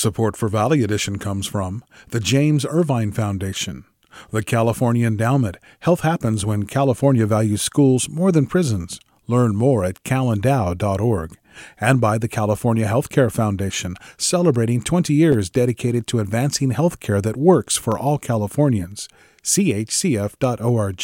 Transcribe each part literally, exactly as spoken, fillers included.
Support for Valley Edition comes from the James Irvine Foundation, the California Endowment. Health happens when California values schools more than prisons. Learn more at cal endow dot org. And by the California Healthcare Foundation, celebrating twenty years dedicated to advancing healthcare that works for all Californians. c h c f dot org.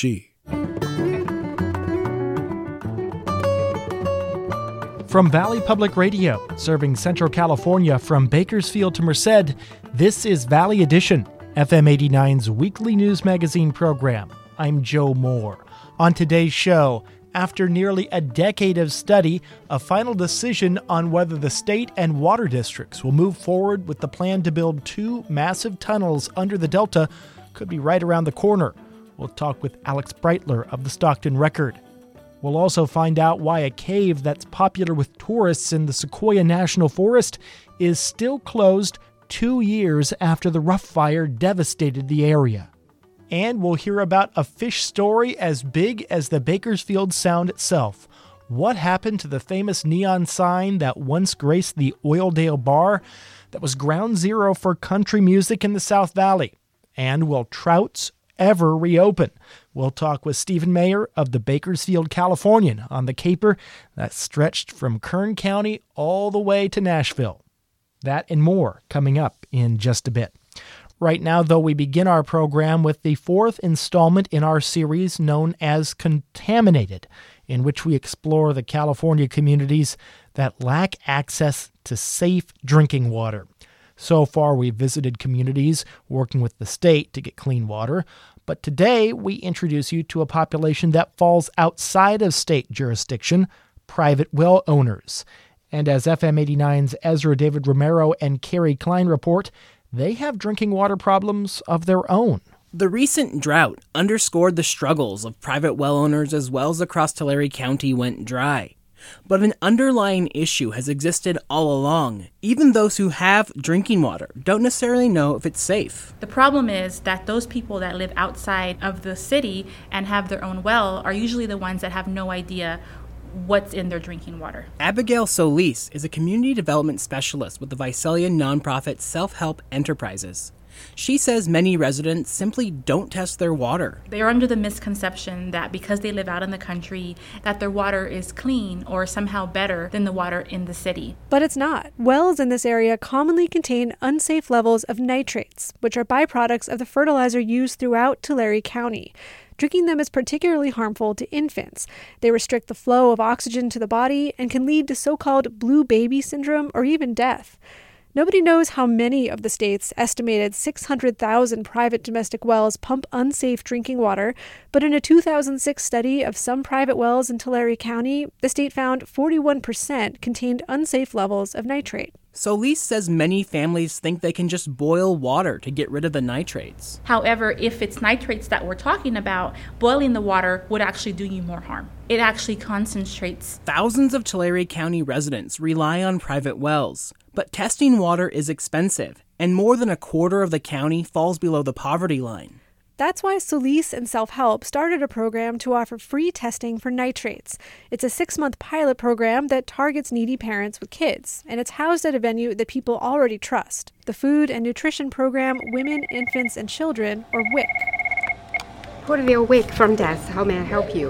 From Valley Public Radio, serving Central California from Bakersfield to Merced, this is Valley Edition, F M eighty-nine's weekly news magazine program. I'm Joe Moore. On today's show, after nearly a decade of study, a final decision on whether the state and water districts will move forward with the plan to build two massive tunnels under the Delta could be right around the corner. We'll talk with Alex Breitler of the Stockton Record. We'll also find out why a cave that's popular with tourists in the Sequoia National Forest is still closed two years after the Rough Fire devastated the area. And we'll hear about a fish story as big as the Bakersfield Sound itself. What happened to the famous neon sign that once graced the Oildale Bar that was ground zero for country music in the South Valley? And will Trouts ever reopen? We'll talk with Stephen Mayer of the Bakersfield Californian on the caper that stretched from Kern County all the way to Nashville. That and more coming up in just a bit. Right now, though, we begin our program with the fourth installment in our series known as Contaminated, in which we explore the California communities that lack access to safe drinking water. So far, we've visited communities working with the state to get clean water, but today we introduce you to a population that falls outside of state jurisdiction, private well owners. And as F M eighty-nine's Ezra David Romero and Carrie Klein report, they have drinking water problems of their own. The recent drought underscored the struggles of private well owners as wells across Tulare County went dry. But an underlying issue has existed all along. Even those who have drinking water don't necessarily know if it's safe. The problem is that those people that live outside of the city and have their own well are usually the ones that have no idea what's in their drinking water. Abigail Solis is a community development specialist with the Visalia nonprofit Self-Help Enterprises. She says many residents simply don't test their water. They are under the misconception that because they live out in the country, that their water is clean or somehow better than the water in the city. But it's not. Wells in this area commonly contain unsafe levels of nitrates, which are byproducts of the fertilizer used throughout Tulare County. Drinking them is particularly harmful to infants. They restrict the flow of oxygen to the body and can lead to so-called blue baby syndrome or even death. Nobody knows how many of the state's estimated six hundred thousand private domestic wells pump unsafe drinking water, but in a two thousand six study of some private wells in Tulare County, the state found forty-one percent contained unsafe levels of nitrate. Solis says many families think they can just boil water to get rid of the nitrates. However, if it's nitrates that we're talking about, boiling the water would actually do you more harm. It actually concentrates. Thousands of Tulare County residents rely on private wells, but testing water is expensive, and more than a quarter of the county falls below the poverty line. That's why Solis and Self-Help started a program to offer free testing for nitrates. It's a six-month pilot program that targets needy parents with kids, and it's housed at a venue that people already trust, the Food and Nutrition Program Women, Infants, and Children, or W I C. Porterville W I C from desk. How may I help you?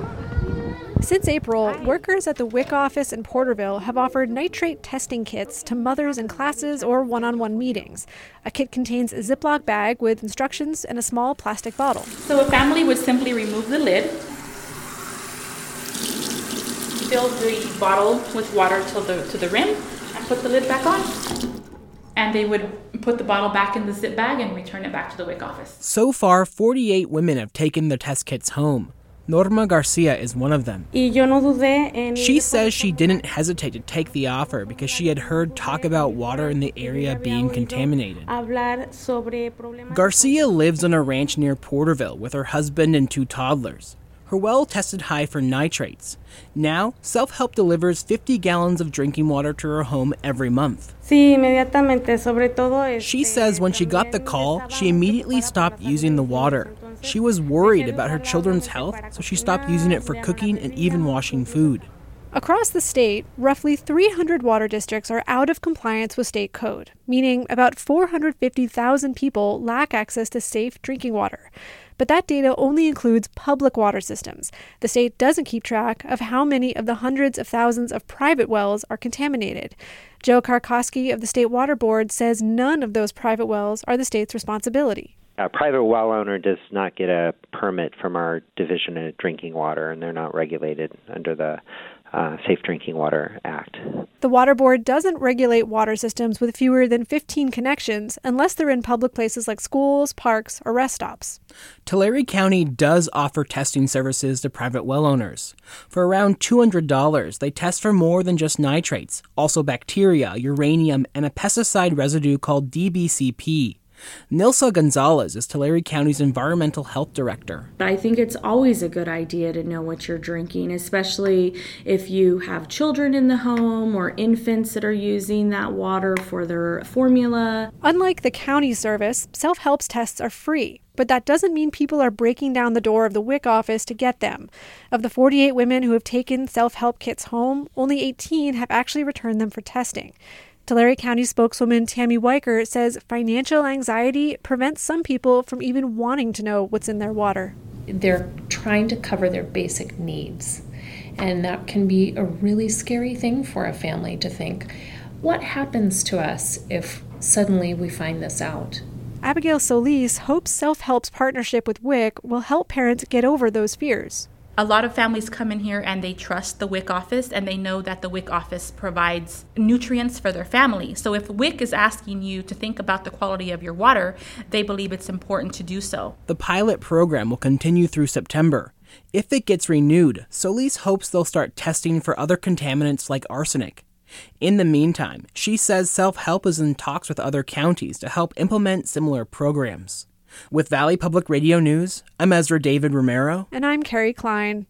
Since April, workers at the W I C office in Porterville have offered nitrate testing kits to mothers in classes or one-on-one meetings. A kit contains a Ziploc bag with instructions and a small plastic bottle. So a family would simply remove the lid, fill the bottle with water to the, to the rim, and put the lid back on. And they would put the bottle back in the zip bag and return it back to the W I C office. So far, forty-eight women have taken the test kits home. Norma Garcia is one of them. She says she didn't hesitate to take the offer because she had heard talk about water in the area being contaminated. Garcia lives on a ranch near Porterville with her husband and two toddlers. Her well tested high for nitrates. Now, Self-Help delivers fifty gallons of drinking water to her home every month. She says when she got the call, she immediately stopped using the water. She was worried about her children's health, so she stopped using it for cooking and even washing food. Across the state, roughly three hundred water districts are out of compliance with state code, meaning about four hundred fifty thousand people lack access to safe drinking water. But that data only includes public water systems. The state doesn't keep track of how many of the hundreds of thousands of private wells are contaminated. Joe Karkoski of the State Water Board says none of those private wells are the state's responsibility. A private well owner does not get a permit from our Division of Drinking Water, and they're not regulated under the uh, Safe Drinking Water Act. The Water Board doesn't regulate water systems with fewer than fifteen connections unless they're in public places like schools, parks, or rest stops. Tulare County does offer testing services to private well owners. For around two hundred dollars, they test for more than just nitrates, also bacteria, uranium, and a pesticide residue called D B C P. Nilsa Gonzalez is Tulare County's Environmental Health Director. I think it's always a good idea to know what you're drinking, especially if you have children in the home or infants that are using that water for their formula. Unlike the county service, self-help tests are free. But that doesn't mean people are breaking down the door of the W I C office to get them. Of the forty-eight women who have taken self-help kits home, only eighteen have actually returned them for testing. Tulare County spokeswoman Tammy Weicker says financial anxiety prevents some people from even wanting to know what's in their water. They're trying to cover their basic needs, and that can be a really scary thing for a family to think, what happens to us if suddenly we find this out? Abigail Solis hopes Self-Help's partnership with W I C will help parents get over those fears. A lot of families come in here and they trust the W I C office, and they know that the W I C office provides nutrients for their family. So if W I C is asking you to think about the quality of your water, they believe it's important to do so. The pilot program will continue through September. If it gets renewed, Solis hopes they'll start testing for other contaminants like arsenic. In the meantime, she says Self-Help is in talks with other counties to help implement similar programs. With Valley Public Radio News, I'm Ezra David Romero. And I'm Carrie Klein.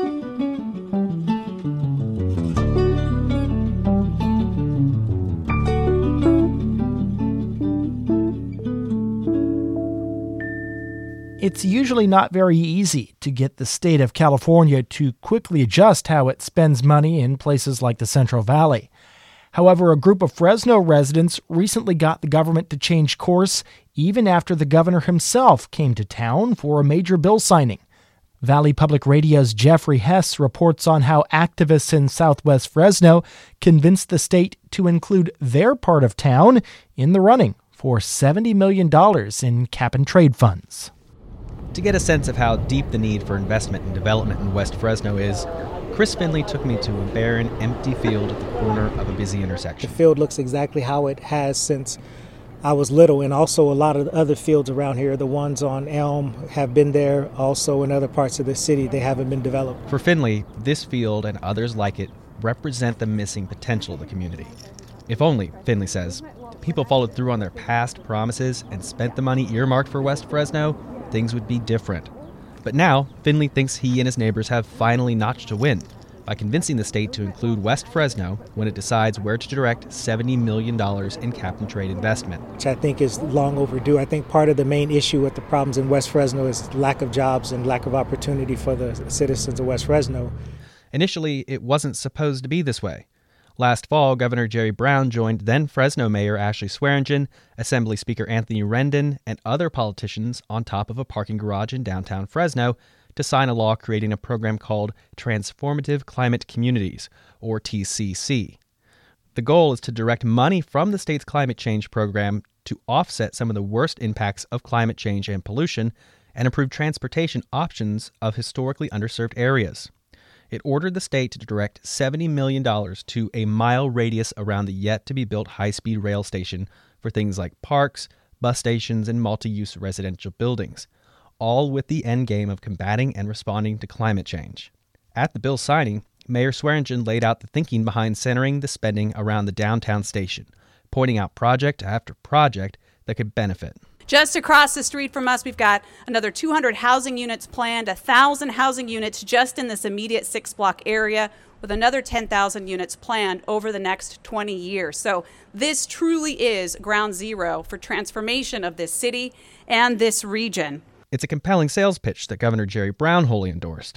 It's usually not very easy to get the state of California to quickly adjust how it spends money in places like the Central Valley. However, a group of Fresno residents recently got the government to change course even after the governor himself came to town for a major bill signing. Valley Public Radio's Jeffrey Hess reports on how activists in Southwest Fresno convinced the state to include their part of town in the running for seventy million dollars in cap-and-trade funds. To get a sense of how deep the need for investment and development in West Fresno is, Chris Finley took me to a barren, empty field at the corner of a busy intersection. The field looks exactly how it has since I was little, and also a lot of the other fields around here, the ones on Elm, have been there. Also in other parts of the city, they haven't been developed. For Finley, this field and others like it represent the missing potential of the community. If only, Finley says, people followed through on their past promises and spent the money earmarked for West Fresno, things would be different. But now, Finley thinks he and his neighbors have finally notched a win by convincing the state to include West Fresno when it decides where to direct seventy million dollars in cap-and-trade investment. Which I think is long overdue. I think part of the main issue with the problems in West Fresno is lack of jobs and lack of opportunity for the citizens of West Fresno. Initially, it wasn't supposed to be this way. Last fall, Governor Jerry Brown joined then Fresno Mayor Ashley Swearingen, Assembly Speaker Anthony Rendon, and other politicians on top of a parking garage in downtown Fresno to sign a law creating a program called Transformative Climate Communities, or T C C. The goal is to direct money from the state's climate change program to offset some of the worst impacts of climate change and pollution and improve transportation options of historically underserved areas. It ordered the state to direct seventy million dollars to a mile radius around the yet-to-be-built high-speed rail station for things like parks, bus stations, and multi-use residential buildings, all with the end game of combating and responding to climate change. At the bill signing, Mayor Swearingen laid out the thinking behind centering the spending around the downtown station, pointing out project after project that could benefit. Just across the street from us, we've got another two hundred housing units planned, one thousand housing units just in this immediate six-block area, with another ten thousand units planned over the next twenty years. So this truly is ground zero for transformation of this city and this region. It's a compelling sales pitch that Governor Jerry Brown wholly endorsed.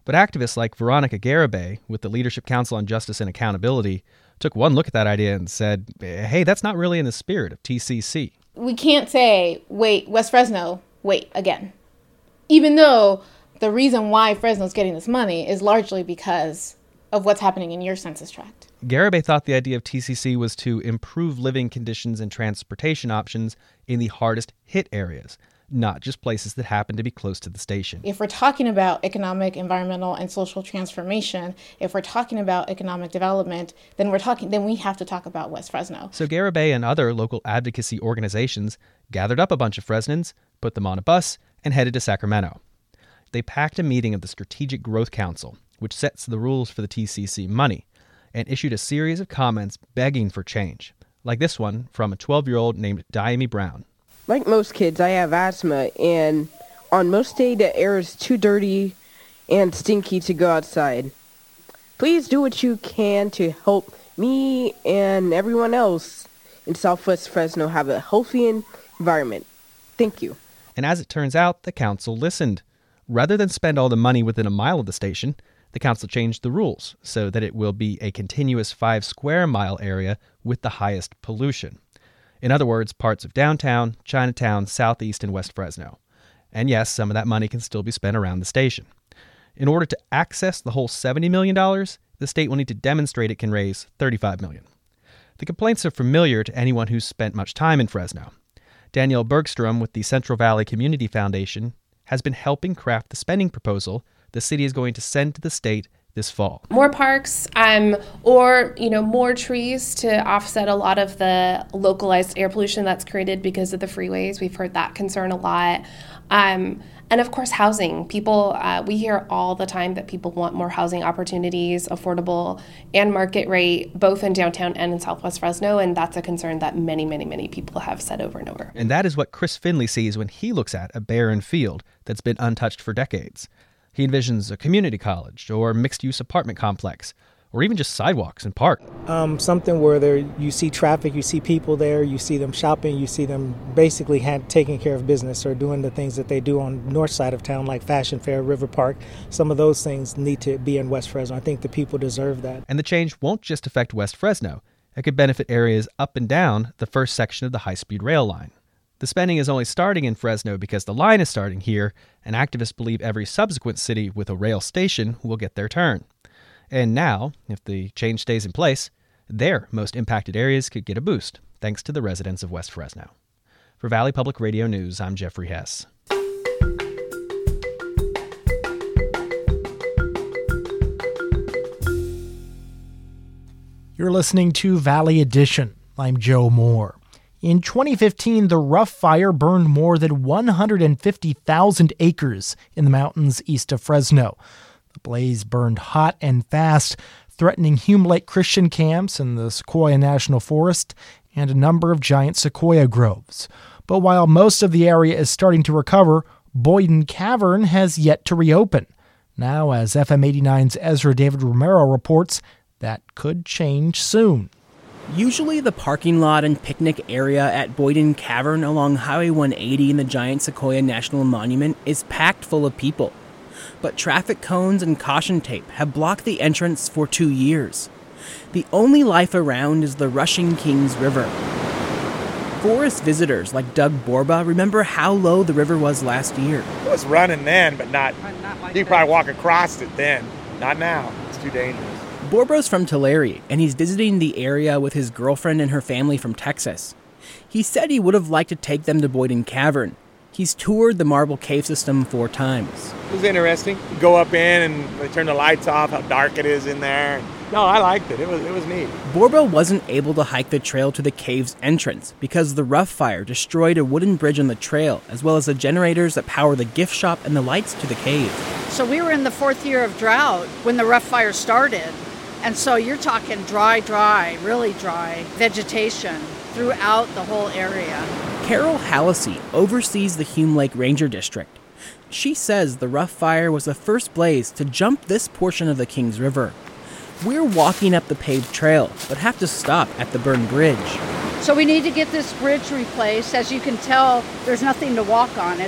But activists like Veronica Garibay with the Leadership Council on Justice and Accountability took one look at that idea and said, hey, that's not really in the spirit of T C C. We can't say, wait, West Fresno, wait, again. Even though the reason why Fresno's getting this money is largely because of what's happening in your census tract. Garibay thought the idea of T C C was to improve living conditions and transportation options in the hardest hit areas, not just places that happen to be close to the station. If we're talking about economic, environmental, and social transformation, if we're talking about economic development, then we're talking. Then we have to talk about West Fresno. So Garibay and other local advocacy organizations gathered up a bunch of Fresnans, put them on a bus, and headed to Sacramento. They packed a meeting of the Strategic Growth Council, which sets the rules for the T C C money, and issued a series of comments begging for change, like this one from a twelve-year-old named Diami Brown. Like most kids, I have asthma, and on most days the air is too dirty and stinky to go outside. Please do what you can to help me and everyone else in Southwest Fresno have a healthy environment. Thank you. And as it turns out, the council listened. Rather than spend all the money within a mile of the station, the council changed the rules so that it will be a continuous five square mile area with the highest pollution. In other words, parts of downtown, Chinatown, Southeast, and West Fresno. And yes, some of that money can still be spent around the station. In order to access the whole seventy million dollars, the state will need to demonstrate it can raise thirty-five million dollars. The complaints are familiar to anyone who's spent much time in Fresno. Danielle Bergstrom with the Central Valley Community Foundation has been helping craft the spending proposal the city is going to send to the state this fall. More parks, um, or you know, more trees to offset a lot of the localized air pollution that's created because of the freeways. We've heard that concern a lot. Um, and of course, housing. People, uh, we hear all the time that people want more housing opportunities, affordable and market rate, both in downtown and in Southwest Fresno, and that's a concern that many, many, many people have said over and over. And that is what Chris Finley sees when he looks at a barren field that's been untouched for decades. He envisions a community college or mixed-use apartment complex, or even just sidewalks and park. Um, something where there you see traffic, you see people there, you see them shopping, you see them basically had, taking care of business or doing the things that they do on the north side of town, like Fashion Fair, River Park. Some of those things need to be in West Fresno. I think the people deserve that. And the change won't just affect West Fresno. It could benefit areas up and down the first section of the high-speed rail line. The spending is only starting in Fresno because the line is starting here, and activists believe every subsequent city with a rail station will get their turn. And now, if the change stays in place, their most impacted areas could get a boost, thanks to the residents of West Fresno. For Valley Public Radio News, I'm Jeffrey Hess. You're listening to Valley Edition. I'm Joe Moore. In twenty fifteen, the Rough Fire burned more than one hundred fifty thousand acres in the mountains east of Fresno. The blaze burned hot and fast, threatening Hume Lake Christian camps in the Sequoia National Forest and a number of giant sequoia groves. But while most of the area is starting to recover, Boyden Cavern has yet to reopen. Now, as F M eighty-nine's Ezra David Romero reports, that could change soon. Usually the parking lot and picnic area at Boyden Cavern along Highway one eighty in the giant Sequoia National Monument is packed full of people. But traffic cones and caution tape have blocked the entrance for two years. The only life around is the rushing Kings River. Forest visitors like Doug Borba remember how low the river was last year. It was running then, but not, you could probably walk across it then. Not now. It's too dangerous. Borba's from Tulare, and he's visiting the area with his girlfriend and her family from Texas. He said he would have liked to take them to Boyden Cavern. He's toured the marble cave system four times. It was interesting. You go up in and they turn the lights off, how dark it is in there. No, I liked it. It was it was neat. Borba wasn't able to hike the trail to the cave's entrance because the Rough Fire destroyed a wooden bridge on the trail, as well as the generators that power the gift shop and the lights to the cave. So we were in the fourth year of drought when the Rough Fire started. And so you're talking dry, dry, really dry vegetation throughout the whole area. Carol Hallisey oversees the Hume Lake Ranger District. She says the Rough Fire was the first blaze to jump this portion of the Kings River. We're walking up the paved trail, but have to stop at the burned bridge. So we need to get this bridge replaced. As you can tell, there's nothing to walk on. It's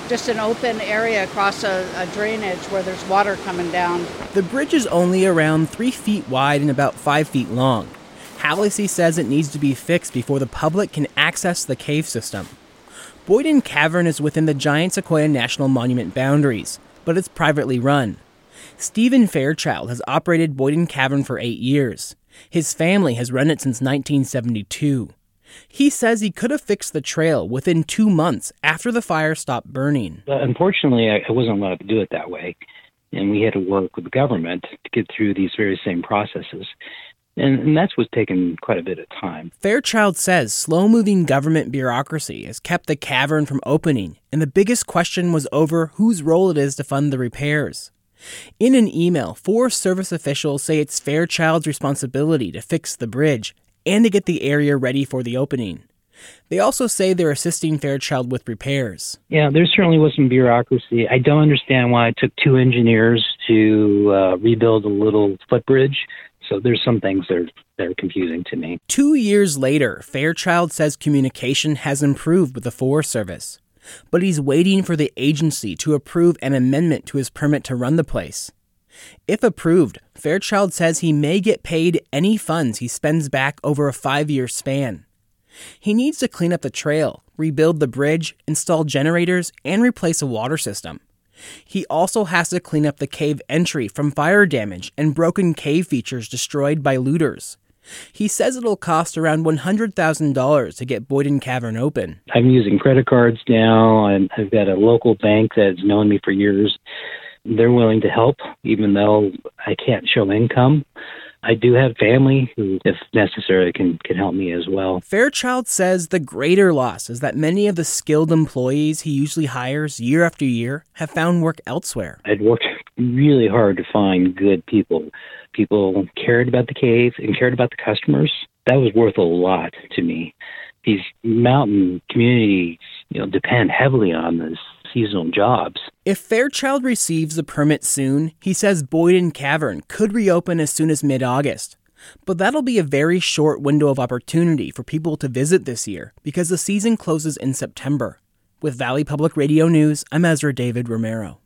just an open area across a, a drainage where there's water coming down. The bridge is only around three feet wide and about five feet long. Hallisey says it needs to be fixed before the public can access the cave system. Boyden Cavern is within the Giant Sequoia National Monument boundaries, but it's privately run. Stephen Fairchild has operated Boyden Cavern for eight years. His family has run it since nineteen seventy-two. He says he could have fixed the trail within two months after the fire stopped burning. Uh, unfortunately, I, I wasn't allowed to do it that way, and we had to work with the government to get through these very same processes. And, and that's what's taken quite a bit of time. Fairchild says slow-moving government bureaucracy has kept the cavern from opening, and the biggest question was over whose role it is to fund the repairs. In an email, Forest Service officials say it's Fairchild's responsibility to fix the bridge and to get the area ready for the opening. They also say they're assisting Fairchild with repairs. Yeah, there certainly was some bureaucracy. I don't understand why it took two engineers to uh, rebuild a little footbridge. So there's some things that are, that are confusing to me. Two years later, Fairchild says communication has improved with the Forest Service, but he's waiting for the agency to approve an amendment to his permit to run the place. If approved, Fairchild says he may get paid any funds he spends back over a five-year span. He needs to clean up the trail, rebuild the bridge, install generators, and replace a water system. He also has to clean up the cave entry from fire damage and broken cave features destroyed by looters. He says it'll cost around one hundred thousand dollars to get Boyden Cavern open. I'm using credit cards now, and I've got a local bank that's known me for years. They're willing to help, even though I can't show income. I do have family who, if necessary, can, can help me as well. Fairchild says the greater loss is that many of the skilled employees he usually hires year after year have found work elsewhere. I'd worked really hard to find good people. People cared about the cave and cared about the customers. That was worth a lot to me. These mountain communities, you know, depend heavily on this seasonal jobs. If Fairchild receives the permit soon, he says Boyden Cavern could reopen as soon as mid-August. But that'll be a very short window of opportunity for people to visit this year because the season closes in September. With Valley Public Radio News, I'm Ezra David Romero.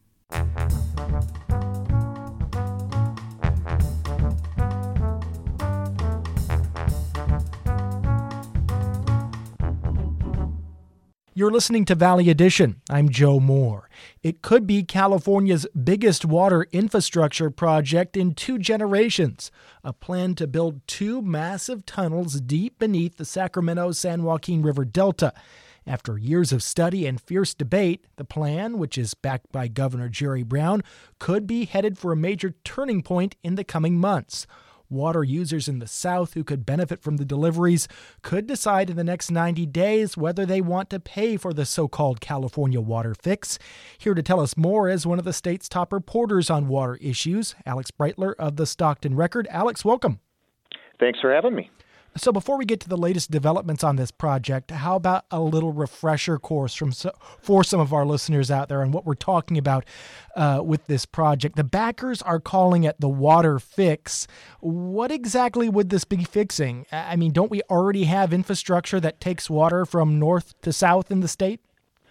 You're listening to Valley Edition. I'm Joe Moore. It could be California's biggest water infrastructure project in two generations, a plan to build two massive tunnels deep beneath the Sacramento-San Joaquin River Delta. After years of study and fierce debate, the plan, which is backed by Governor Jerry Brown, could be headed for a major turning point in the coming months. Water users in the South who could benefit from the deliveries could decide in the next ninety days whether they want to pay for the so-called California water fix. Here to tell us more is one of the state's top reporters on water issues, Alex Breitler of the Stockton Record. Alex, welcome. Thanks for having me. So before we get to the latest developments on this project, how about a little refresher course from for some of our listeners out there on what we're talking about uh, with this project? The backers are calling it the water fix. What exactly would this be fixing? I mean, don't we already have infrastructure that takes water from north to south in the state?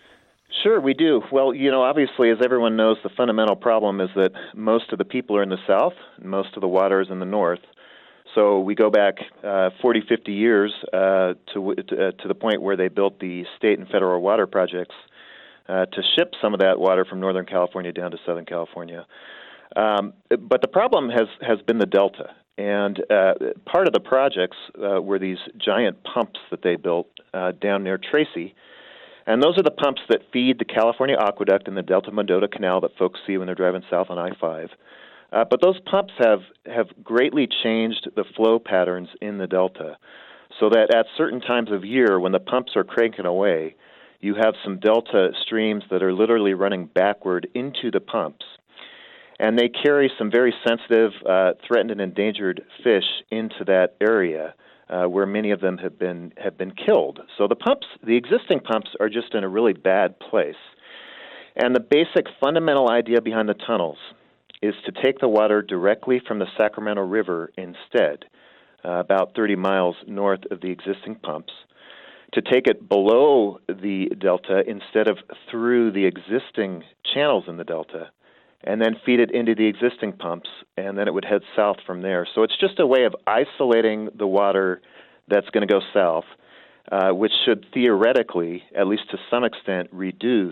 Sure, we do. Well, you know, obviously, as everyone knows, the fundamental problem is that most of the people are in the south and most of the water is in the north. So we go back uh, forty, fifty years uh, to to, uh, to the point where they built the state and federal water projects uh, to ship some of that water from Northern California down to Southern California. Um, but the problem has, has been the Delta. And uh, part of the projects uh, were these giant pumps that they built uh, down near Tracy. And those are the pumps that feed the California Aqueduct and the Delta-Mendota Canal that folks see when they're driving south on I five. Uh, but those pumps have, have greatly changed the flow patterns in the Delta so that at certain times of year when the pumps are cranking away, you have some Delta streams that are literally running backward into the pumps. And they carry some very sensitive, uh, threatened and endangered fish into that area uh, where many of them have been have been killed. So the pumps, the existing pumps are just in a really bad place. And the basic fundamental idea behind the tunnels is to take the water directly from the Sacramento River instead, uh, about thirty miles north of the existing pumps, to take it below the delta instead of through the existing channels in the delta, and then feed it into the existing pumps, and then it would head south from there. So it's just a way of isolating the water that's going to go south, uh, which should theoretically, at least to some extent, reduce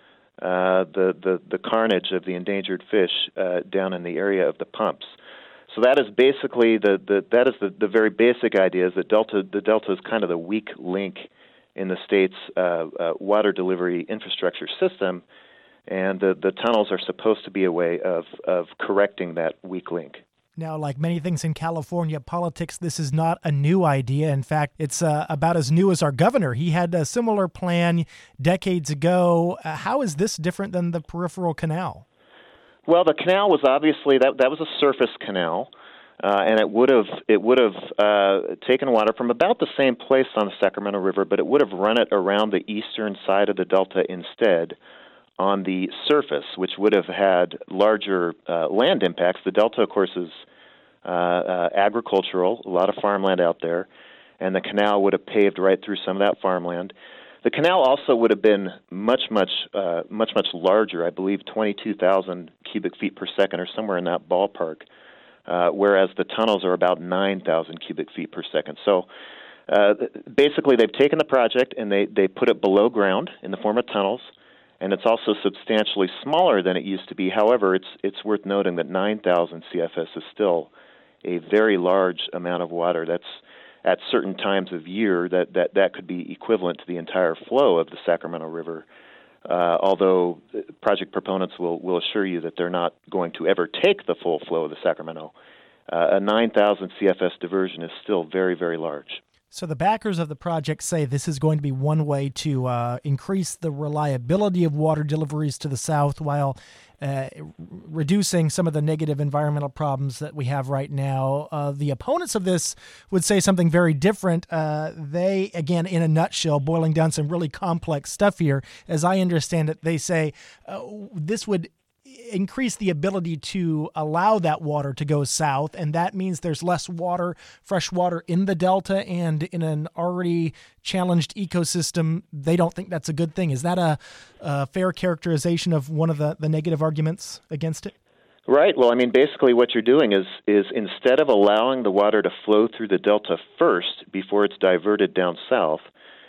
uh, the, the, the carnage of the endangered fish uh, down in the area of the pumps. So that is basically the, the that is the, the very basic idea, is that delta the delta is kind of the weak link in the state's uh, uh, water delivery infrastructure system, and the, the tunnels are supposed to be a way of, of correcting that weak link. Now, like many things in California politics, this is not a new idea. In fact, it's uh, about as new as our governor. He had a similar plan decades ago. Uh, how is this different than the peripheral canal? Well, the canal was obviously that that was a surface canal, uh, and it would have it would have uh, taken water from about the same place on the Sacramento River, but it would have run it around the eastern side of the delta instead, on the surface, which would have had larger uh, land impacts. The delta, of course, is uh, uh, agricultural, a lot of farmland out there, and the canal would have paved right through some of that farmland. The canal also would have been much, much, uh, much, much larger. I believe twenty-two thousand cubic feet per second, or somewhere in that ballpark. Uh, whereas the tunnels are about nine thousand cubic feet per second. So, uh, basically, they've taken the project and they they put it below ground in the form of tunnels, and it's also substantially smaller than it used to be. However, it's it's worth noting that nine thousand C F S is still a very large amount of water. That's at certain times of year, that, that, that could be equivalent to the entire flow of the Sacramento River, uh, although project proponents will, will assure you that they're not going to ever take the full flow of the Sacramento. Uh, a nine thousand C F S diversion is still very, very large. So the backers of the project say this is going to be one way to uh, increase the reliability of water deliveries to the south while uh, reducing some of the negative environmental problems that we have right now. Uh, the opponents of this would say something very different. Uh, they, again, in a nutshell, boiling down some really complex stuff here, as I understand it, they say uh, this would increase the ability to allow that water to go south, and that means there's less water, fresh water in the delta, and in an already challenged ecosystem, they don't think that's a good thing. Is that a, a fair characterization of one of the, the negative arguments against it? Right. Well, I mean, basically what you're doing is is instead of allowing the water to flow through the delta first before it's diverted down south,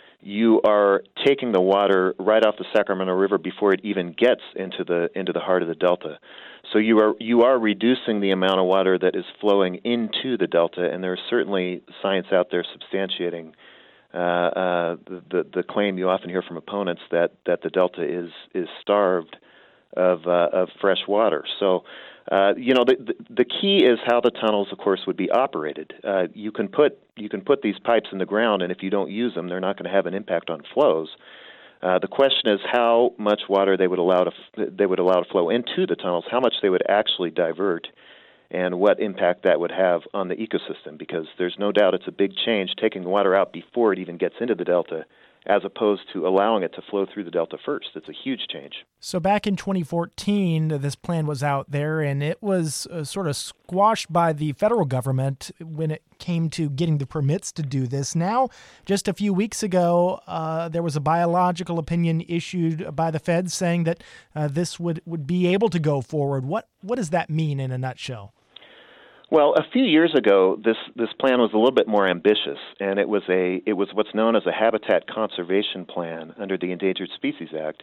you are taking the water right off the Sacramento River before it even gets into the into the heart of the delta. So you are you are reducing the amount of water that is flowing into the delta, and there's certainly science out there substantiating uh, uh, the the claim you often hear from opponents that, that the delta is is starved of uh, of fresh water. So. Uh, you know, the, the the key is how the tunnels, of course, would be operated. Uh, you can put you can put these pipes in the ground, and if you don't use them, they're not going to have an impact on flows. Uh, the question is how much water they would allow to they would allow to flow into the tunnels, how much they would actually divert, and what impact that would have on the ecosystem. Because there's no doubt it's a big change taking the water out before it even gets into the delta, as opposed to allowing it to flow through the delta first. It's a huge change. So back in twenty fourteen, this plan was out there, and it was uh, sort of squashed by the federal government when it came to getting the permits to do this. Now, just a few weeks ago, uh, there was a biological opinion issued by the feds saying that uh, this would, would be able to go forward. What what does that mean in a nutshell? Well, a few years ago, this, this plan was a little bit more ambitious, and it was a it was what's known as a habitat conservation plan under the Endangered Species Act.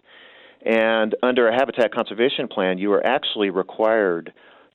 And under a habitat conservation plan, you are actually required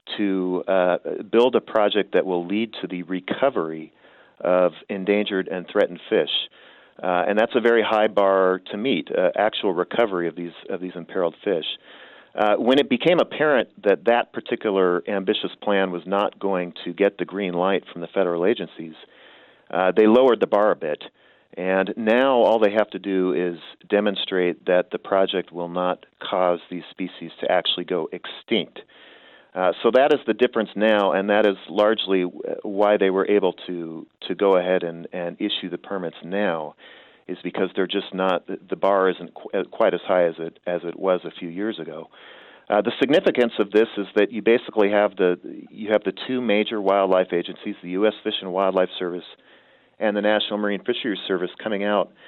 to uh, build a project that will lead to the recovery of endangered and threatened fish. Uh, and that's a very high bar to meet, uh, actual recovery of these of these imperiled fish. Uh, when it became apparent that that particular ambitious plan was not going to get the green light from the federal agencies, uh, they lowered the bar a bit. And now all they have to do is demonstrate that the project will not cause these species to actually go extinct. Uh, so that is the difference now, and that is largely why they were able to, to go ahead and, and issue the permits now, is because they're just not, the bar isn't qu- quite as high as it as it was a few years ago. Uh, the significance of this is that you basically have the you have the two major wildlife agencies, the U S Fish and Wildlife Service and the National Marine Fisheries Service, coming out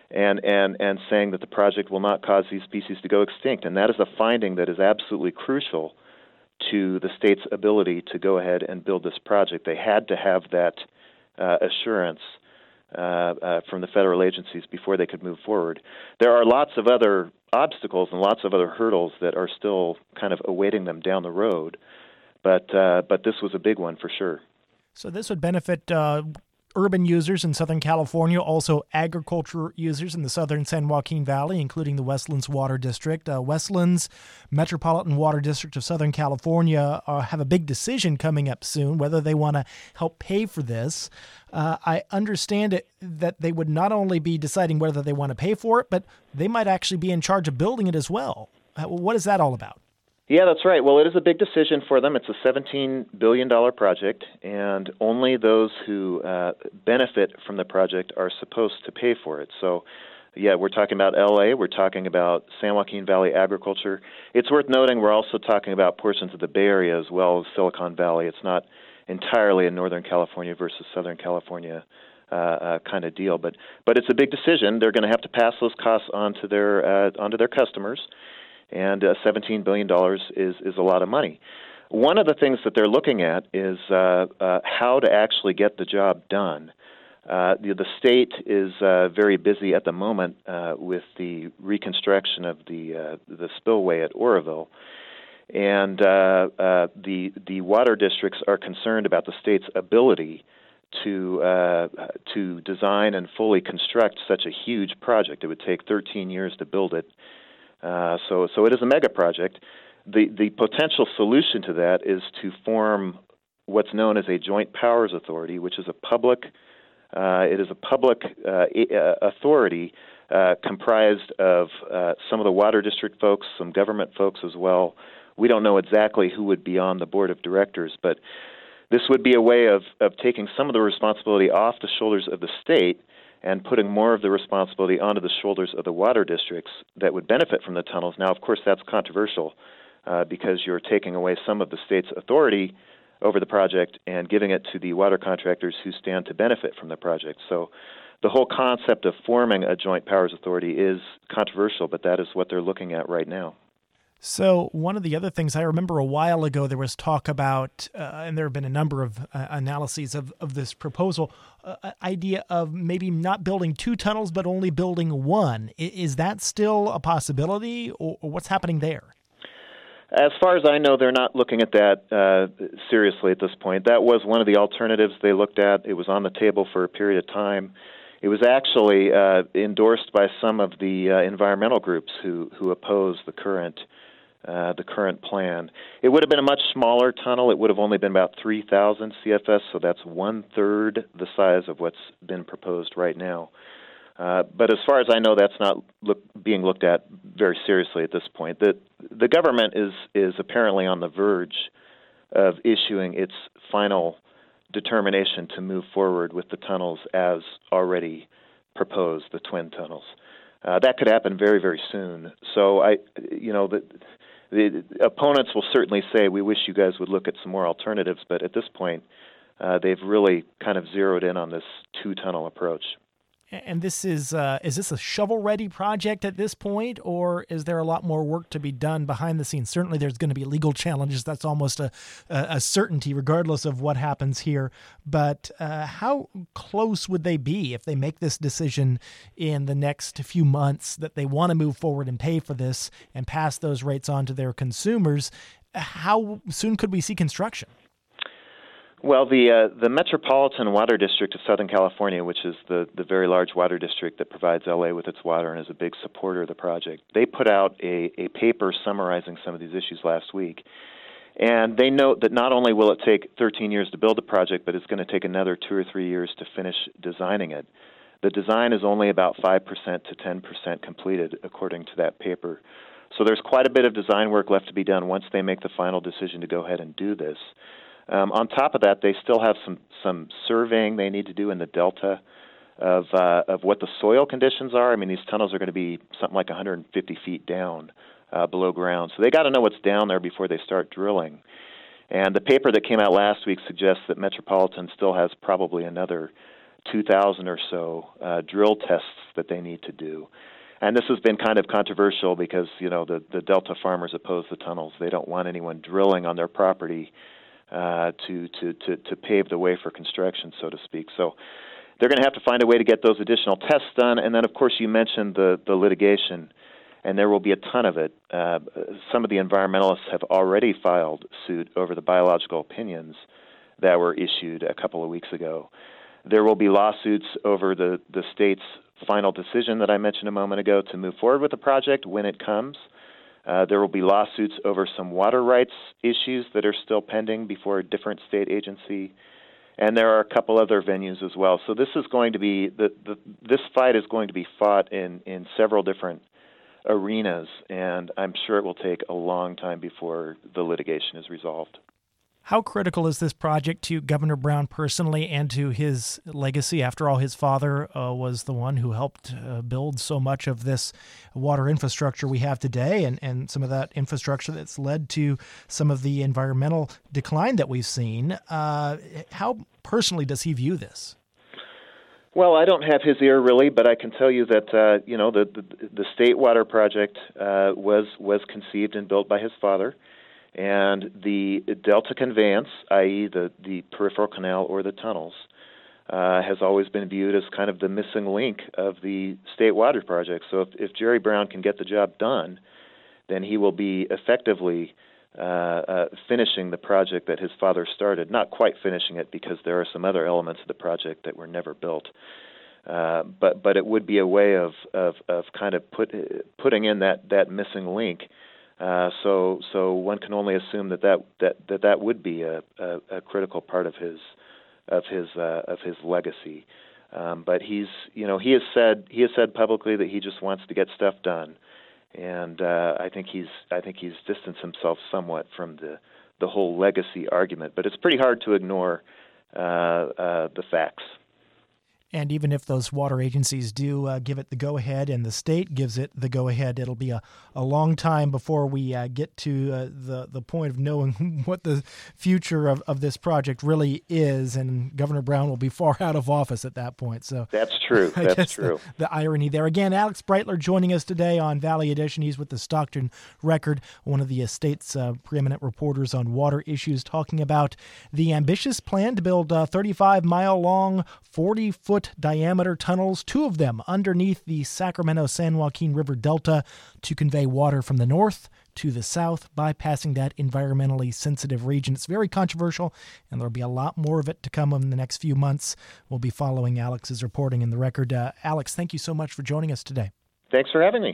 and, and, and saying that the project will not cause these species to go extinct. And that is a finding that is absolutely crucial to the state's ability to go ahead and build this project. They had to have that uh, assurance uh, uh, from the federal agencies before they could move forward. There are lots of other obstacles and lots of other hurdles that are still kind of awaiting them down the road, but uh, but this was a big one for sure. So this would benefit uh, urban users in Southern California, also agriculture users in the southern San Joaquin Valley, including the Westlands Water District. Uh, Westlands Metropolitan Water District of Southern California uh, have a big decision coming up soon, whether they want to help pay for this. Uh, I understand it, that they would not only be deciding whether they want to pay for it, but they might actually be in charge of building it as well. Uh, what is that all about? Yeah, that's right. Well, it is a big decision for them. It's a seventeen billion dollars project, and only those who uh, benefit from the project are supposed to pay for it. So, yeah, we're talking about L A, we're talking about San Joaquin Valley agriculture. It's worth noting we're also talking about portions of the Bay Area as well as Silicon Valley. It's not entirely a Northern California versus Southern California uh, uh, kind of deal, but but it's a big decision. They're going to have to pass those costs on to their uh, onto their customers. And uh, seventeen billion dollars is, is a lot of money. One of the things that they're looking at is uh, uh, how to actually get the job done. Uh, the, the state is uh, very busy at the moment uh, with the reconstruction of the uh, the spillway at Oroville, and uh, uh, the the water districts are concerned about the state's ability to uh, to design and fully construct such a huge project. It would take thirteen years to build it. Uh, so, so it is a mega project. The the potential solution to that is to form what's known as a joint powers authority, which is a public. Uh, it is a public uh, authority uh, comprised of uh, some of the water district folks, some government folks as well. We don't know exactly who would be on the board of directors, but this would be a way of of taking some of the responsibility off the shoulders of the state and putting more of the responsibility onto the shoulders of the water districts that would benefit from the tunnels. Now, of course, that's controversial uh, because you're taking away some of the state's authority over the project and giving it to the water contractors who stand to benefit from the project. So the whole concept of forming a joint powers authority is controversial, but that is what they're looking at right now. So one of the other things I remember a while ago, there was talk about, uh, and there have been a number of uh, analyses of, of this proposal, uh, idea of maybe not building two tunnels, but only building one. I- is that still a possibility, or, or what's happening there? As far as I know, they're not looking at that uh, seriously at this point. That was one of the alternatives they looked at. It was on the table for a period of time. It was actually uh, endorsed by some of the uh, environmental groups who, who oppose the current Uh, the current plan. It would have been a much smaller tunnel. It would have only been about three thousand C F S, so that's one-third the size of what's been proposed right now. Uh, but as far as I know, that's not look, being looked at very seriously at this point. The, the government is, is apparently on the verge of issuing its final determination to move forward with the tunnels as already proposed, the twin tunnels. Uh, that could happen very, very soon. So I, you know, the, the opponents will certainly say, we wish you guys would look at some more alternatives, but at this point, uh, they've really kind of zeroed in on this two-tunnel approach. And this is, uh, is this a shovel-ready project at this point, or is there a lot more work to be done behind the scenes? Certainly there's going to be legal challenges. That's almost a, a certainty, regardless of what happens here. But uh, how close would they be if they make this decision in the next few months that they want to move forward and pay for this and pass those rates on to their consumers? How soon could we see construction? Well, the uh, the Metropolitan Water District of Southern California, which is the, the very large water district that provides L A with its water and is a big supporter of the project, they put out a, a paper summarizing some of these issues last week. And they note that not only will it take thirteen years to build the project, but it's going to take another two or three years to finish designing it. The design is only about five percent to ten percent completed, according to that paper. So there's quite a bit of design work left to be done once they make the final decision to go ahead and do this. Um, on top of that, they still have some, some surveying they need to do in the delta of uh, of what the soil conditions are. I mean, these tunnels are going to be something like one hundred fifty feet down uh, below ground. So they got to know what's down there before they start drilling. And the paper that came out last week suggests that Metropolitan still has probably another two thousand or so uh, drill tests that they need to do. And this has been kind of controversial because, you know, the, the Delta farmers oppose the tunnels. They don't want anyone drilling on their property uh, to, to, to, to pave the way for construction, so to speak. So they're going to have to find a way to get those additional tests done. And then, of course, you mentioned the, the litigation, and there will be a ton of it. Uh, some of the environmentalists have already filed suit over the biological opinions that were issued a couple of weeks ago. There will be lawsuits over the, the state's final decision that I mentioned a moment ago to move forward with the project when it comes. Uh, there will be lawsuits over some water rights issues that are still pending before a different state agency. And there are a couple other venues as well. So this is going to be, the, the this fight is going to be fought in, in several different arenas, and I'm sure it will take a long time before the litigation is resolved. How critical is this project to Governor Brown personally and to his legacy? After all, his father uh, was the one who helped uh, build so much of this water infrastructure we have today, and, and some of that infrastructure that's led to some of the environmental decline that we've seen. Uh, how personally does he view this? Well, I don't have his ear really, but I can tell you that uh, you know the, the the State Water Project uh, was was conceived and built by his father. And the Delta conveyance, that is the, the peripheral canal or the tunnels, uh, has always been viewed as kind of the missing link of the State Water Project. So if, if Jerry Brown can get the job done, then he will be effectively uh, uh, finishing the project that his father started. Not quite finishing it because there are some other elements of the project that were never built. Uh, but but it would be a way of, of, of kind of put, putting in that, that missing link. Uh, so, so one can only assume that that that, that, that would be a, a, a critical part of his of his uh, of his legacy. Um, but he's, you know, he has said he has said publicly that he just wants to get stuff done, and uh, I think he's I think he's distanced himself somewhat from the the whole legacy argument. But it's pretty hard to ignore uh, uh, the facts. And even if those water agencies do uh, give it the go-ahead and the state gives it the go-ahead, it'll be a, a long time before we uh, get to uh, the, the point of knowing what the future of, of this project really is. And Governor Brown will be far out of office at that point. So that's true. I That's guess true. The, the irony there. Again, Alex Breitler joining us today on Valley Edition. He's with the Stockton Record, one of the state's uh, preeminent reporters on water issues, talking about the ambitious plan to build uh, thirty-five mile long, forty foot diameter tunnels, two of them underneath the Sacramento-San Joaquin River Delta, to convey water from the north to the south, bypassing that environmentally sensitive region. It's very controversial, and there'll be a lot more of it to come in the next few months. We'll be following Alex's reporting in the Record. Uh, Alex, thank you so much for joining us today. Thanks for having me.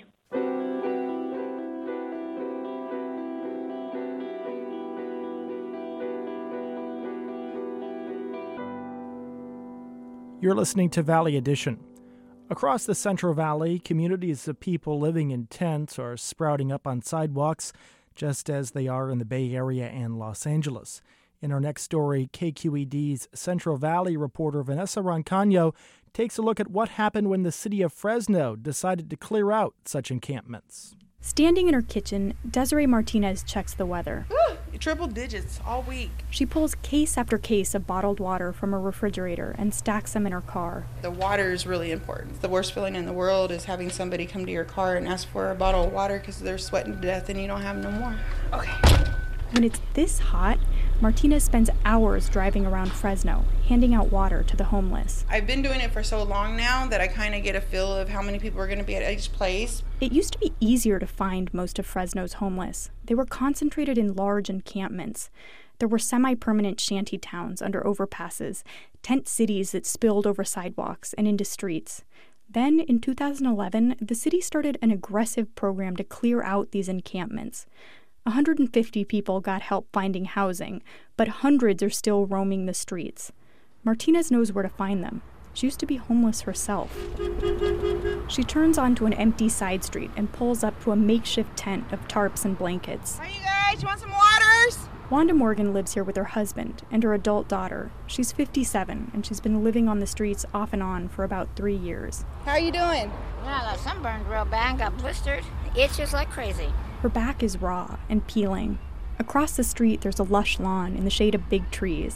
You're listening to Valley Edition. Across the Central Valley, communities of people living in tents are sprouting up on sidewalks, just as they are in the Bay Area and Los Angeles. In our next story, K Q E D's Central Valley reporter Vanessa Roncaño takes a look at what happened when the city of Fresno decided to clear out such encampments. Standing in her kitchen, Desiree Martinez checks the weather. Triple digits all week. She pulls case after case of bottled water from her refrigerator and stacks them in her car. The water is really important. The worst feeling in the world is having somebody come to your car and ask for a bottle of water because they're sweating to death and you don't have no more. Okay. When it's this hot, Martinez spends hours driving around Fresno, handing out water to the homeless. I've been doing it for so long now that I kind of get a feel of how many people are going to be at each place. It used to be easier to find most of Fresno's homeless. They were concentrated in large encampments. There were semi-permanent shanty towns under overpasses, tent cities that spilled over sidewalks and into streets. Then, in two thousand eleven, the city started an aggressive program to clear out these encampments. one hundred fifty people got help finding housing, but hundreds are still roaming the streets. Martinez knows where to find them. She used to be homeless herself. She turns onto an empty side street and pulls up to a makeshift tent of tarps and blankets. Hey, you guys, you want some waters? Wanda Morgan lives here with her husband and her adult daughter. She's fifty-seven, and she's been living on the streets off and on for about three years. How are you doing? Yeah, I got sunburned real bad, got blistered. Itches like crazy. Her back is raw and peeling. Across the street, there's a lush lawn in the shade of big trees.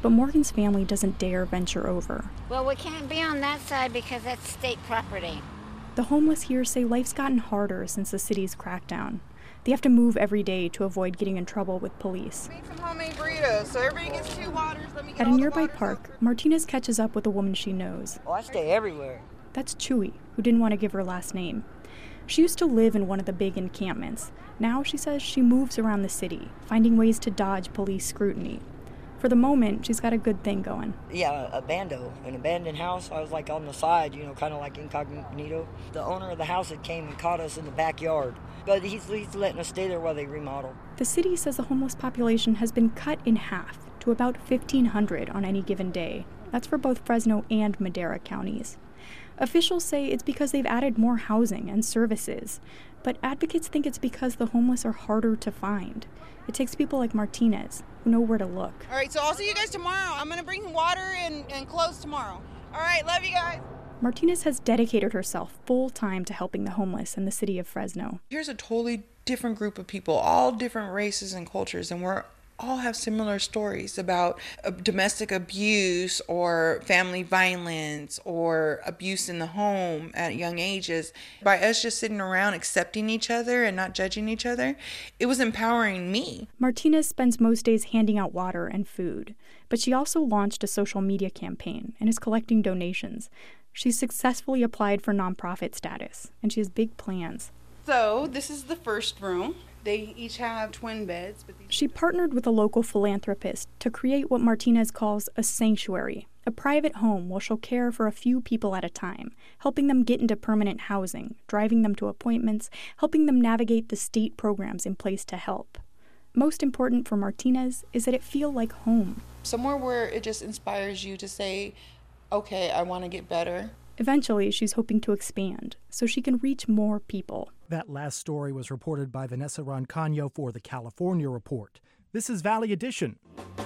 but Morgan's family doesn't dare venture over. Well, we can't be on that side because that's state property. The homeless here say life's gotten harder since the city's crackdown. They have to move every day to avoid getting in trouble with police. Need some homemade burritos, so everybody gets two waters. Let me get At a all the nearby waters park, over. Martinez catches up with a woman she knows. Oh, I stay everywhere. That's Chewy, who didn't want to give her last name. She used to live in one of the big encampments. Now, she says, she moves around the city, finding ways to dodge police scrutiny. For the moment, she's got a good thing going. Yeah, a bando, an abandoned house. I was like on the side, you know, kind of like incognito. The owner of the house had came and caught us in the backyard, but he's, he's letting us stay there while they remodel. The city says the homeless population has been cut in half to about fifteen hundred on any given day. That's for both Fresno and Madera counties. Officials say it's because they've added more housing and services, but advocates think it's because the homeless are harder to find. It takes people like Martinez who know where to look. All right, so I'll see you guys tomorrow. I'm going to bring water and, and clothes tomorrow. All right, love you guys. Martinez has dedicated herself full-time to helping the homeless in the city of Fresno. Here's a totally different group of people, all different races and cultures, and we're all have similar stories about uh, domestic abuse or family violence or abuse in the home at young ages. By us just sitting around accepting each other and not judging each other, it was empowering me. Martinez spends most days handing out water and food, but she also launched a social media campaign and is collecting donations. She's successfully applied for nonprofit status, and she has big plans. So this is the first room. They each have twin beds. But these She partnered with a local philanthropist to create what Martinez calls a sanctuary, a private home where she'll care for a few people at a time, helping them get into permanent housing, driving them to appointments, helping them navigate the state programs in place to help. Most important for Martinez is that it feel like home. Somewhere where it just inspires you to say, okay, I want to get better. Eventually, she's hoping to expand so she can reach more people. That last story was reported by Vanessa Roncaño for the California Report. This is Valley Edition.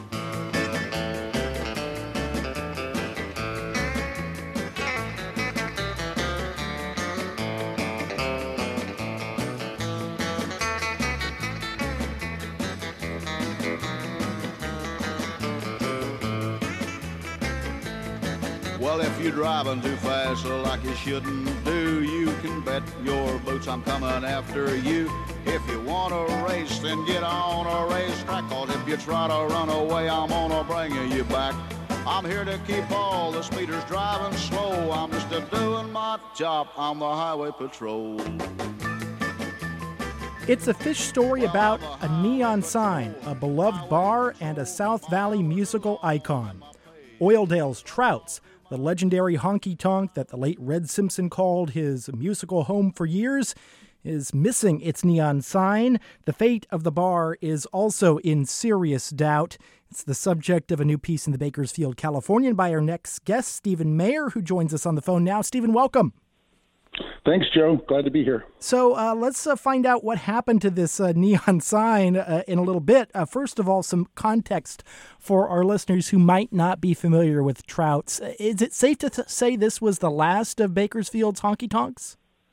Well, if you're driving too fast like you shouldn't do, you can bet your boots I'm coming after you. If you want to race, then get on a racetrack, 'cause if you try to run away, I'm gonna bring you back. I'm here to keep all the speeders driving slow. I'm just a doing my job on the highway patrol. It's a fish story about a neon sign, a beloved bar, and a South Valley musical icon. Oildale's Trouts, the legendary honky-tonk that the late Red Simpson called his musical home for years, is missing its neon sign. The fate of the bar is also in serious doubt. It's the subject of a new piece in the Bakersfield Californian by our next guest, Stephen Mayer, who joins us on the phone now. Stephen, welcome. Thanks, Joe. Glad to be here. So uh, let's uh, find out what happened to this uh, neon sign uh, in a little bit. Uh, first of all, some context for our listeners who might not be familiar with Trouts. Uh, is it safe to th- say this was the last of Bakersfield's honky-tonks?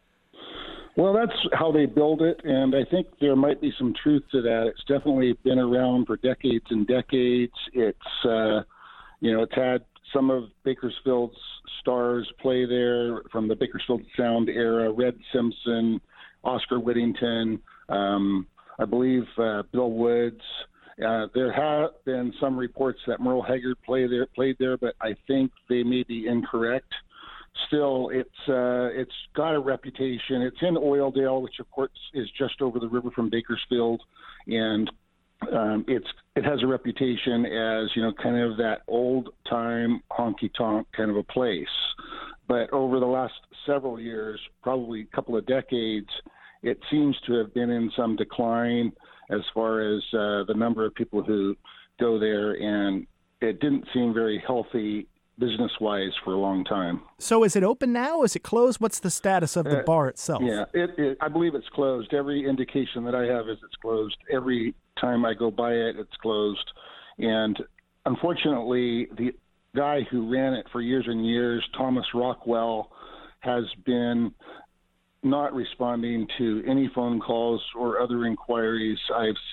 Well, that's how they build it, and I think there might be some truth to that. It's definitely been around for decades and decades. It's, uh, you know, it's had some of Bakersfield's stars play there from the Bakersfield Sound era, Red Simpson, Oscar Whittington, um, I believe uh, Bill Woods. Uh, there have been some reports that Merle Haggard play there, played there, but I think they may be incorrect. Still, it's uh, it's got a reputation. It's in Oildale, which of course is just over the river from Bakersfield, and um, it's it has a reputation as, you know, kind of that old time honky tonk kind of a place. But over the last several years, probably a couple of decades, it seems to have been in some decline as far as uh, the number of people who go there, and it didn't seem very healthy business-wise for a long time. So is it open now? Is it closed? What's the status of the uh, bar itself? Yeah, it, it, I believe it's closed. Every indication that I have is it's closed. Every time I go by it, it's closed. And unfortunately, the guy who ran it for years and years, Thomas Rockwell, has been not responding to any phone calls or other inquiries. I've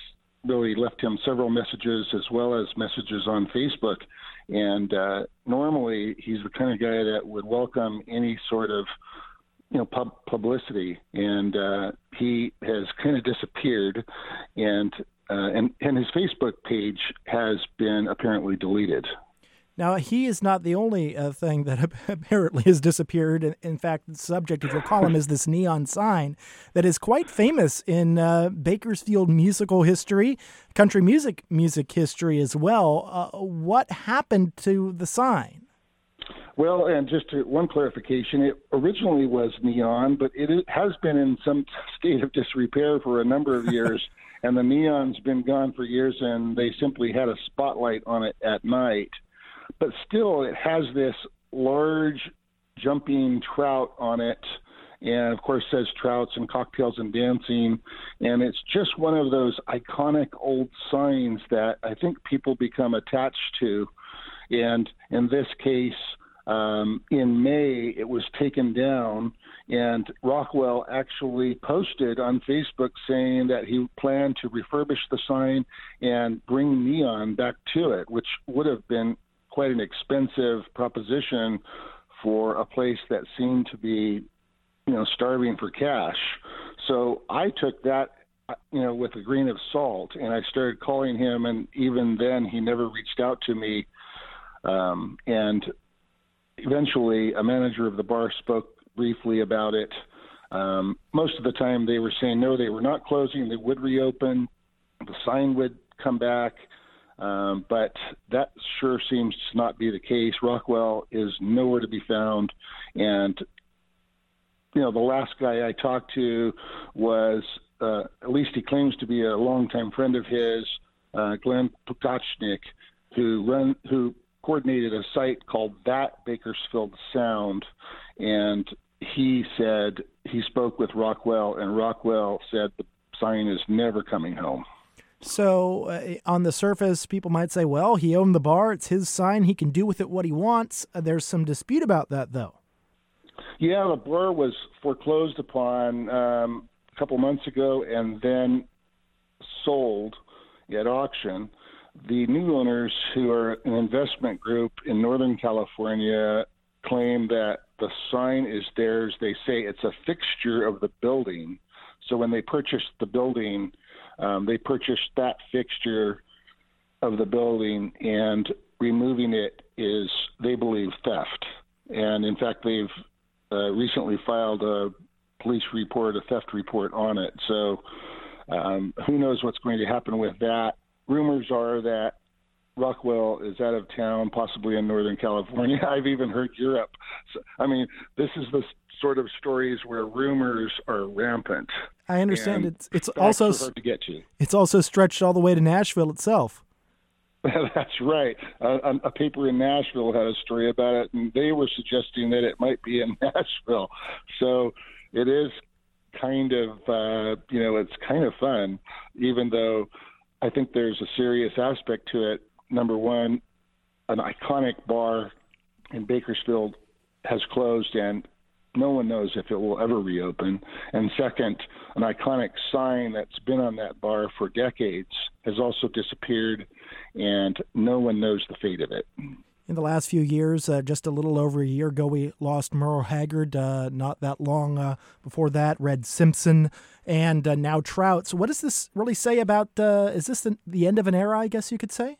really left him several messages as well as messages on Facebook. And uh, normally he's the kind of guy that would welcome any sort of, you know, pub- publicity. And uh, he has kind of disappeared, and, uh, and and his Facebook page has been apparently deleted. Now, he is not the only uh, thing that apparently has disappeared. In fact, the subject of your column is this neon sign that is quite famous in uh, Bakersfield musical history, country music music history as well. Uh, what happened to the sign? Well, and just to, one clarification, it originally was neon, but it has been in some state of disrepair for a number of years, and the neon's been gone for years, and they simply had a spotlight on it at night. But still, it has this large jumping trout on it, and of course says Trouts and Cocktails and Dancing, and it's just one of those iconic old signs that I think people become attached to. And in this case, um, in May, it was taken down, and Rockwell actually posted on Facebook saying that he planned to refurbish the sign and bring neon back to it, which would have been quite an expensive proposition for a place that seemed to be, you know, starving for cash. So I took that, you know, with a grain of salt, and I started calling him, and even then he never reached out to me. Um, and eventually a manager of the bar spoke briefly about it. Um, most of the time they were saying, no, they were not closing. They would reopen. The sign would come back. Um, but that sure seems to not be the case. Rockwell is nowhere to be found. And, you know, the last guy I talked to was, uh, at least he claims to be a longtime friend of his, uh, Glenn Pukachnik, who run, who coordinated a site called That Bakersfield Sound. And he said he spoke with Rockwell, and Rockwell said the sign is never coming home. So uh, on the surface, people might say, well, he owned the bar. It's his sign. He can do with it what he wants. Uh, there's some dispute about that, though. Yeah, the bar was foreclosed upon um, a couple months ago and then sold at auction. The new owners, who are an investment group in Northern California, claim that the sign is theirs. They say it's a fixture of the building. So when they purchased the building, Um, they purchased that fixture of the building, and removing it is, they believe, theft. And in fact, they've uh, recently filed a police report, a theft report on it. So um, who knows what's going to happen with that. Rumors are that Rockwell is out of town, possibly in Northern California. I've even heard Europe. So, I mean, this is the sort of stories where rumors are rampant. I understand. And it's it's facts also are hard to get to. It's also stretched all the way to Nashville itself. That's right. Uh, a paper in Nashville had a story about it, and they were suggesting that it might be in Nashville. So it is kind of, uh, you know, it's kind of fun, even though I think there's a serious aspect to it. Number one, an iconic bar in Bakersfield has closed, and no one knows if it will ever reopen. And second, an iconic sign that's been on that bar for decades has also disappeared, and no one knows the fate of it. In the last few years, uh, just a little over a year ago, we lost Merle Haggard. Uh, not that long uh, before that, Red Simpson, and uh, now Trout. So what does this really say about, uh, is this the, the end of an era, I guess you could say?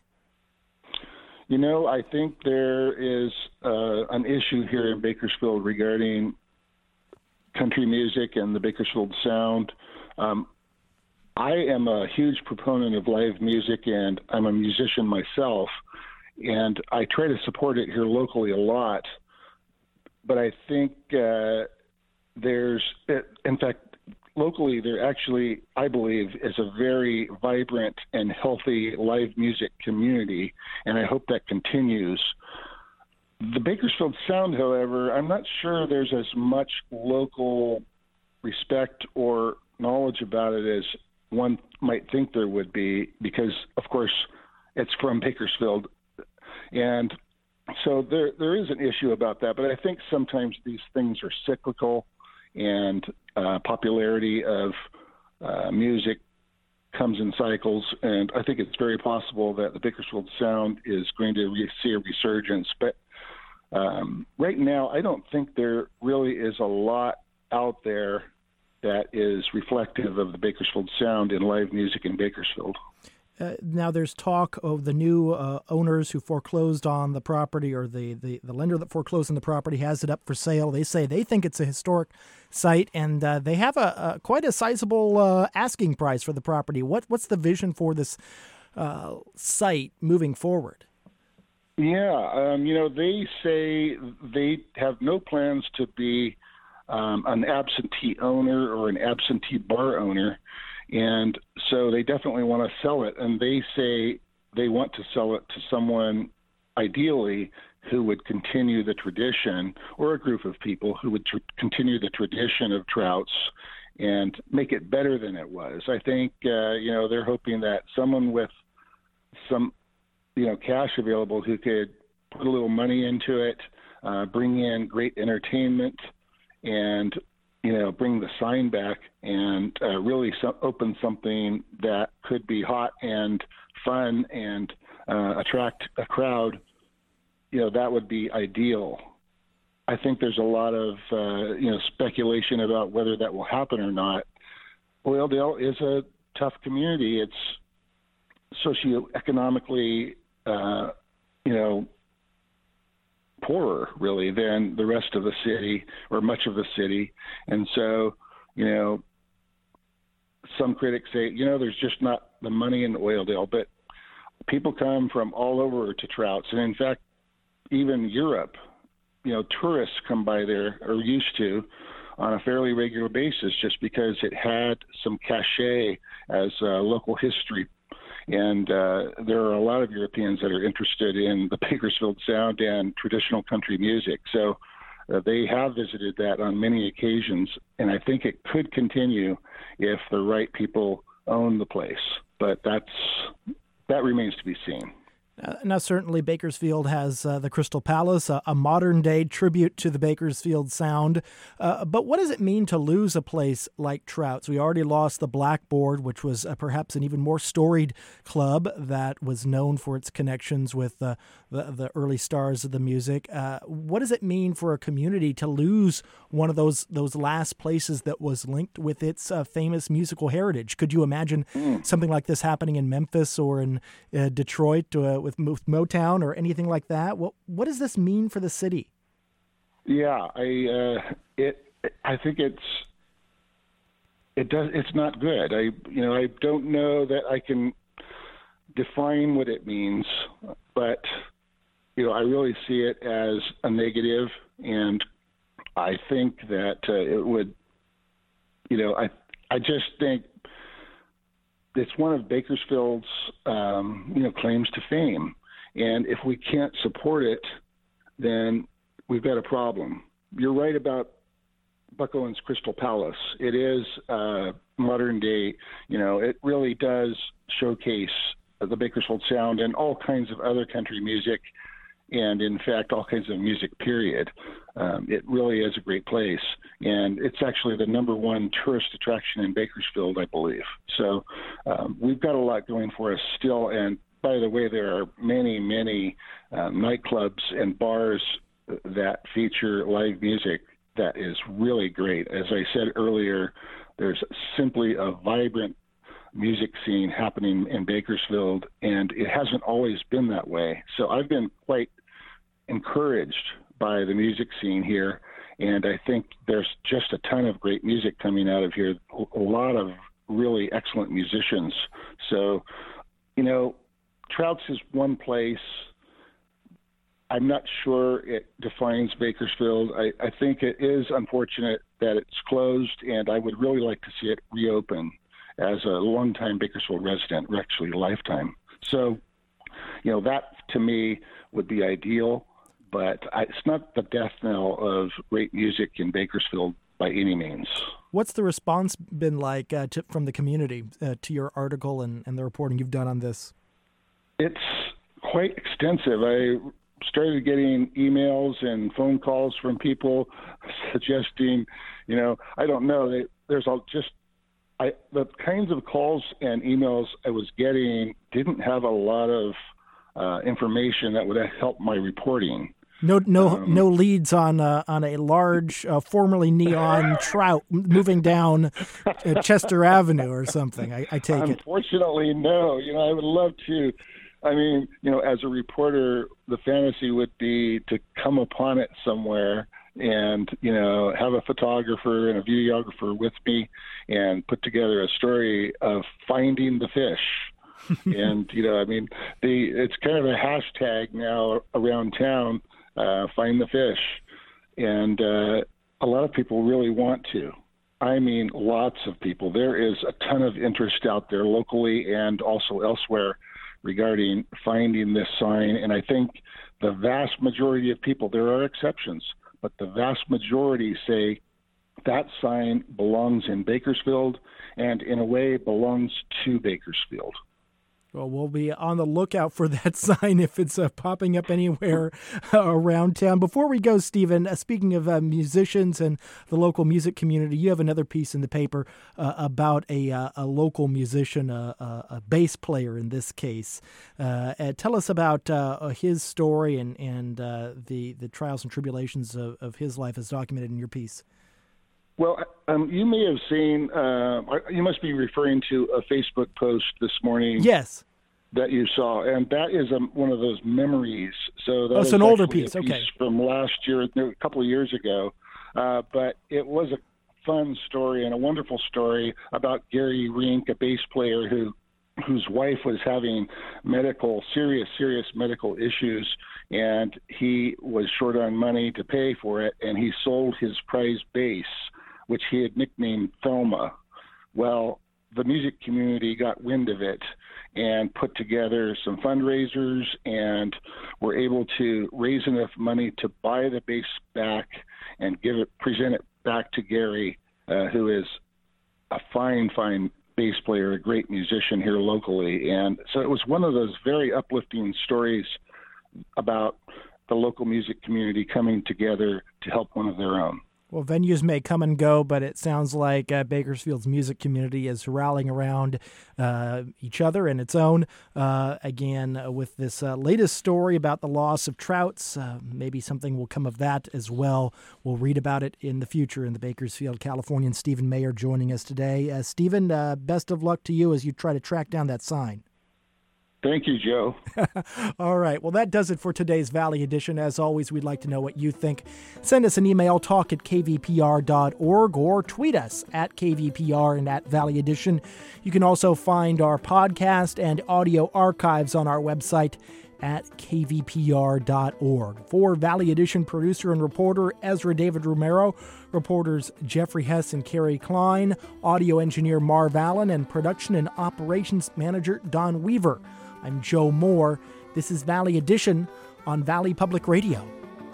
You know, I think there is uh, an issue here in Bakersfield regarding country music and the Bakersfield sound. Um, I am a huge proponent of live music, and I'm a musician myself, and I try to support it here locally a lot. But I think uh, there's, in fact, locally there actually, I believe, is a very vibrant and healthy live music community, and I hope that continues. The Bakersfield sound, however, I'm not sure there's as much local respect or knowledge about it as one might think there would be, because, of course, it's from Bakersfield. And so there there is an issue about that, but I think sometimes these things are cyclical, and uh, popularity of uh, music comes in cycles, and I think it's very possible that the Bakersfield Sound is going to re- see a resurgence. But um, right now, I don't think there really is a lot out there that is reflective of the Bakersfield Sound in live music in Bakersfield. Uh, now there's talk of the new uh, owners who foreclosed on the property, or the, the, the lender that foreclosed on the property has it up for sale. They say they think it's a historic site, and uh, they have a, a quite a sizable uh, asking price for the property. What what's the vision for this uh, site moving forward? Yeah, um, you know, they say they have no plans to be um, an absentee owner or an absentee bar owner. And so they definitely want to sell it, and they say they want to sell it to someone, ideally, who would continue the tradition, or a group of people who would tr- continue the tradition of Trouts and make it better than it was. I think, uh, you know, they're hoping that someone with some, you know, cash available who could put a little money into it, uh, bring in great entertainment, and you know, bring the sign back and uh, really so- open something that could be hot and fun and uh, attract a crowd, you know, that would be ideal. I think there's a lot of, uh, you know, speculation about whether that will happen or not. Oildale is a tough community. It's socioeconomically, uh, you know, poorer, really, than the rest of the city, or much of the city. And so, you know, some critics say, you know, there's just not the money in Oildale, but people come from all over to Trouts. And in fact, even Europe, you know, tourists come by there, or used to, on a fairly regular basis, just because it had some cachet as uh, local history. And uh, there are a lot of Europeans that are interested in the Bakersfield Sound and traditional country music. So uh, they have visited that on many occasions, and I think it could continue if the right people own the place. But that's that remains to be seen. Uh, now, certainly, Bakersfield has uh, the Crystal Palace, a, a modern-day tribute to the Bakersfield Sound. Uh, but what does it mean to lose a place like Trouts? We already lost the Blackboard, which was uh, perhaps an even more storied club that was known for its connections with uh, the, the early stars of the music. Uh, what does it mean for a community to lose one of those those last places that was linked with its uh, famous musical heritage? Could you imagine mm. something like this happening in Memphis or in uh, Detroit uh, with Motown or anything like that? What what does this mean for the city? Yeah, I uh, it I think it's it does it's not good. I you know I don't know that I can define what it means, but you know I really see it as a negative, and I think that uh, it would you know I I just think it's one of Bakersfield's, um, you know, claims to fame. And if we can't support it, then we've got a problem. You're right about Buck Owens Crystal Palace. It is uh, modern day, you know, it really does showcase the Bakersfield Sound and all kinds of other country music, and in fact, all kinds of music, period. Um, it really is a great place. And it's actually the number one tourist attraction in Bakersfield, I believe. So um, we've got a lot going for us still. And by the way, there are many, many uh, nightclubs and bars that feature live music that is really great. As I said earlier, there's simply a vibrant music scene happening in Bakersfield, and it hasn't always been that way. So I've been quite encouraged by the music scene here, and I think there's just a ton of great music coming out of here, a lot of really excellent musicians. So, you know, Trouts is one place. I'm not sure it defines Bakersfield. I, I think it is unfortunate that it's closed, and I would really like to see it reopen as a longtime Bakersfield resident, or actually a lifetime. So, you know, that to me would be ideal, but I, it's not the death knell of great music in Bakersfield by any means. What's the response been like uh, to, from the community uh, to your article and, and the reporting you've done on this? It's quite extensive. I started getting emails and phone calls from people suggesting, you know, I don't know, they, there's all just, I, the kinds of calls and emails I was getting didn't have a lot of uh, information that would help my reporting. No, no, Um, no leads on uh, on a large, uh, formerly neon trout moving down uh, Chester Avenue or something. I, I take it. Unfortunately, no. You know, I would love to. I mean, you know, as a reporter, the fantasy would be to come upon it somewhere and, you know, have a photographer and a videographer with me and put together a story of finding the fish. And, you know, I mean, the it's kind of a hashtag now around town. Uh, find the fish. And uh, a lot of people really want to. I mean, lots of people. There is a ton of interest out there locally and also elsewhere regarding finding this sign. And I think the vast majority of people, there are exceptions, but the vast majority say that sign belongs in Bakersfield and in a way belongs to Bakersfield. Well, we'll be on the lookout for that sign if it's uh, popping up anywhere uh, around town. Before we go, Stephen, uh, speaking of uh, musicians and the local music community, you have another piece in the paper uh, about a, uh, a local musician, a, a, a bass player in this case. Uh, uh, tell us about uh, his story and, and uh, the, the trials and tribulations of, of his life as documented in your piece. Well, um, you may have seen, uh, you must be referring to a Facebook post this morning. Yes. That you saw, and that is a, one of those memories. So that oh, it's is an older actually piece, a piece okay. from last year, a couple of years ago. Uh, but it was a fun story and a wonderful story about Gary Rink, a bass player who whose wife was having medical, serious, serious medical issues, and he was short on money to pay for it, and he sold his prized bass, which he had nicknamed Thelma. Well, the music community got wind of it and put together some fundraisers and were able to raise enough money to buy the bass back and give it, present it back to Gary, uh, who is a fine, fine bass player, a great musician here locally. And so it was one of those very uplifting stories about the local music community coming together to help one of their own. Well, venues may come and go, but it sounds like uh, Bakersfield's music community is rallying around uh, each other and its own. Uh, again, uh, with this uh, latest story about the loss of trouts, uh, maybe something will come of that as well. We'll read about it in the future in the Bakersfield Californian. Stephen Mayer joining us today. Uh, Stephen, uh, best of luck to you as you try to track down that sign. Thank you, Joe. All right. Well, that does it for today's Valley Edition. As always, we'd like to know what you think. Send us an email, talk at k v p r dot org, or tweet us at K V P R and at Valley Edition. You can also find our podcast and audio archives on our website at k v p r dot org. For Valley Edition producer and reporter Ezra David Romero, reporters Jeffrey Hess and Carrie Klein, audio engineer Marv Allen, and production and operations manager Don Weaver. I'm Joe Moore. This is Valley Edition on Valley Public Radio.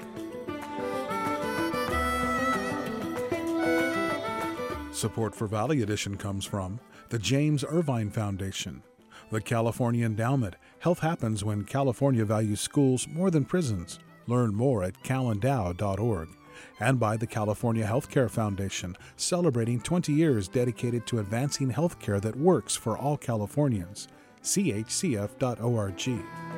Support for Valley Edition comes from the James Irvine Foundation, the California Endowment. Health happens when California values schools more than prisons. Learn more at cal endow dot org. And by the California Healthcare Foundation, celebrating twenty years dedicated to advancing healthcare that works for all Californians. c h c f dot org.